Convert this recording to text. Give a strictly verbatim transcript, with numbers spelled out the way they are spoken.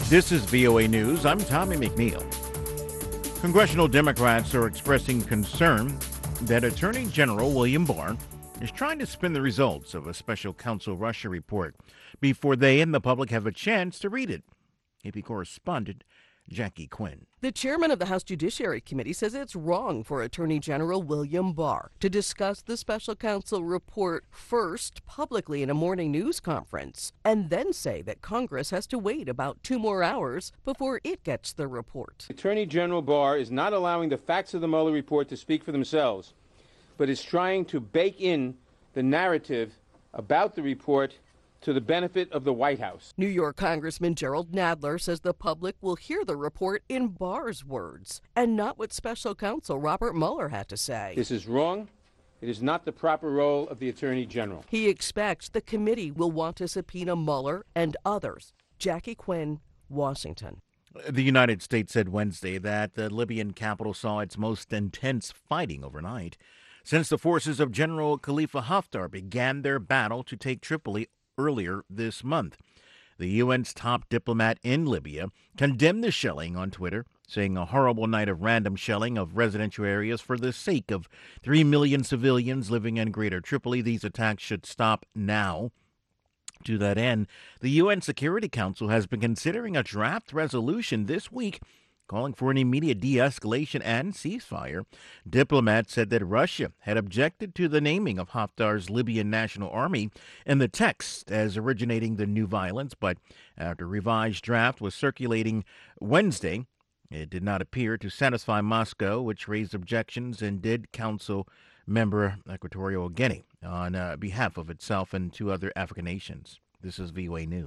This is V O A News. I'm Tommy McNeil. Congressional Democrats are expressing concern that Attorney General William Barr is trying to spin the results of a special counsel Russia report before they and the public have a chance to read it. A P correspondent Jackie Quinn. The chairman of the House Judiciary Committee says it's wrong for Attorney General William Barr to discuss the special counsel report first publicly in a morning news conference and then say that Congress has to wait about two more hours before it gets the report. Attorney General Barr is not allowing the facts of the Mueller report to speak for themselves, but is trying to bake in the narrative about the report to the benefit of the White House. New York Congressman Jerrold Nadler says the public will hear the report in Barr's words and not what special counsel Robert Mueller had to say. This is wrong. It is not the proper role of the Attorney General. He expects the committee will want to subpoena Mueller and others. Jackie Quinn, Washington. The United States said Wednesday that the Libyan capital saw its most intense fighting overnight since the forces of General Khalifa Haftar began their battle to take Tripoli earlier this month. The U N's top diplomat in Libya condemned the shelling on Twitter, saying a horrible night of random shelling of residential areas for the sake of three million civilians living in Greater Tripoli. These attacks should stop now. To that end, the U N Security Council has been considering a draft resolution this week calling for an immediate de-escalation and ceasefire. Diplomats said that Russia had objected to the naming of Haftar's Libyan National Army in the text as originating the new violence, but after a revised draft was circulating Wednesday, it did not appear to satisfy Moscow, which raised objections and did counsel member Equatorial Guinea on uh, behalf of itself and two other African nations. This is V O A News.